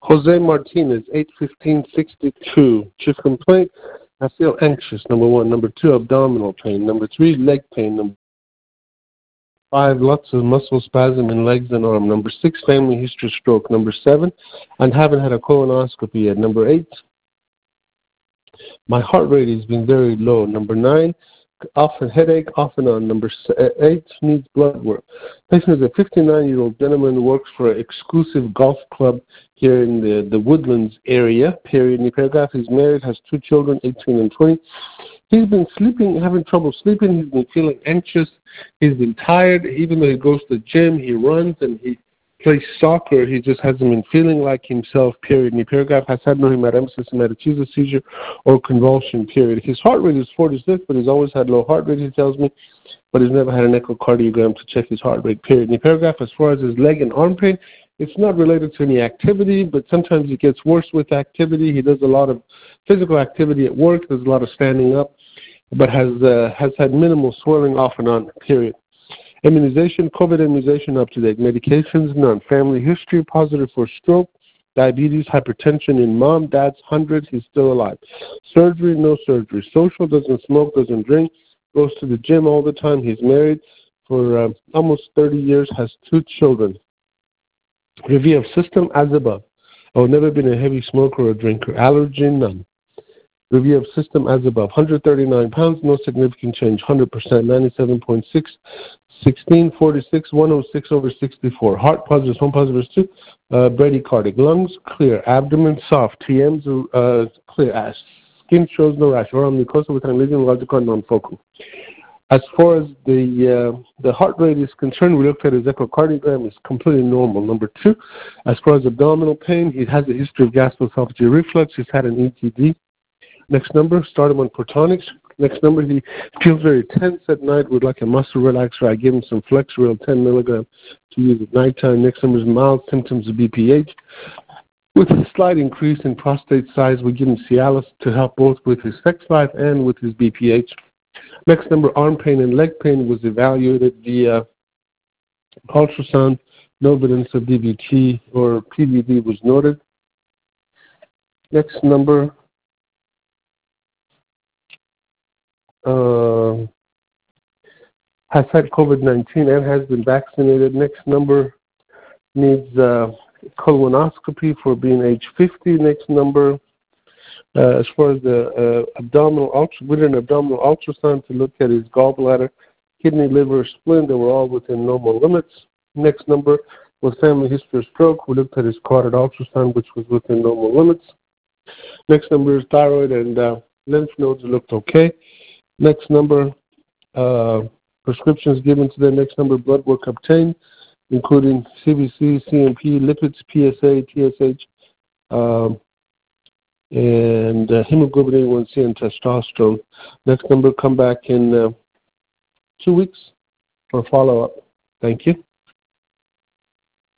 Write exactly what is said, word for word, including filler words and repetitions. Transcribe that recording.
Jose Martinez, eight fifteen sixty-two. Chief complaint, I feel anxious, number one. Number two, abdominal pain. Number three, leg pain. Number five, lots of muscle spasm in legs and arm. Number six, family history stroke. Number seven, I haven't had a colonoscopy yet. Number eight, my heart rate has been very low. Number nine, often headache, off and on. Number eight, needs blood work. Patient is a fifty-nine-year-old gentleman who works for an exclusive golf club here in the, the Woodlands area, period. In paragraph, he's married, has two children, eighteen and twenty. He's been sleeping, having trouble sleeping. He's been feeling anxious. He's been tired. Even though he goes to the gym, he runs, and he plays soccer, he just hasn't been feeling like himself, period. In the paragraph, has had no hematemesis, hematochezia seizure, or convulsion, period. His heart rate is forty-six, but he's always had low heart rate, he tells me, but he's never had an echocardiogram to check his heart rate, period. In the paragraph, as far as his leg and arm pain, it's not related to any activity, but sometimes it gets worse with activity. He does a lot of physical activity at work, does a lot of standing up, but has uh, has had minimal swelling off and on, period. Immunization, COVID immunization up to date. Medications, none. Family history, positive for stroke. Diabetes, hypertension in mom, dad's one hundred, he's still alive. Surgery, no surgery. Social, doesn't smoke, doesn't drink, goes to the gym all the time. He's married for uh, almost thirty years, has two children. Review of system as above. Oh, never been a heavy smoker or drinker. Allergy, none. Review of system as above. one hundred thirty-nine pounds, no significant change. one hundred percent, ninety-seven point six, sixteen, forty-six, one oh six over sixty-four. Heart positive, home positive two. Uh, bradycardic. Lungs clear. Abdomen soft. T Ms uh, clear. As skin shows no rash. Oral mucosa with an lesion, logical, non-focal. As far as the uh, the heart rate is concerned, we looked at his echocardiogram. It's completely normal. Number two, as far as abdominal pain, he has a history of gastroesophageal reflux. He's had an E T D. Next number, start him on Protonix. Next number, he feels very tense at night, would like a muscle relaxer. I give him some Flexeril ten milligram to use at nighttime. Next number is mild symptoms of B P H. With a slight increase in prostate size, we give him Cialis to help both with his sex life and with his B P H. Next number, arm pain and leg pain, was evaluated via ultrasound. No evidence of D V T or P V D was noted. Next number, uh, has had COVID nineteen and has been vaccinated. Next number needs uh, colonoscopy for being age fifty. Next number, Uh, as far as the uh, abdominal ultra, we did an abdominal ultrasound to look at his gallbladder, kidney, liver, spleen. They were all within normal limits. Next number was family history of stroke. We looked at his carotid ultrasound, which was within normal limits. Next number is thyroid and uh, lymph nodes looked okay. Next number, uh, prescriptions given to the next number, blood work obtained, including C B C, C M P, lipids, P S A, T S H. Um, and uh, hemoglobin A one C and testosterone. Next number, come back in uh, two weeks for follow-up. Thank you.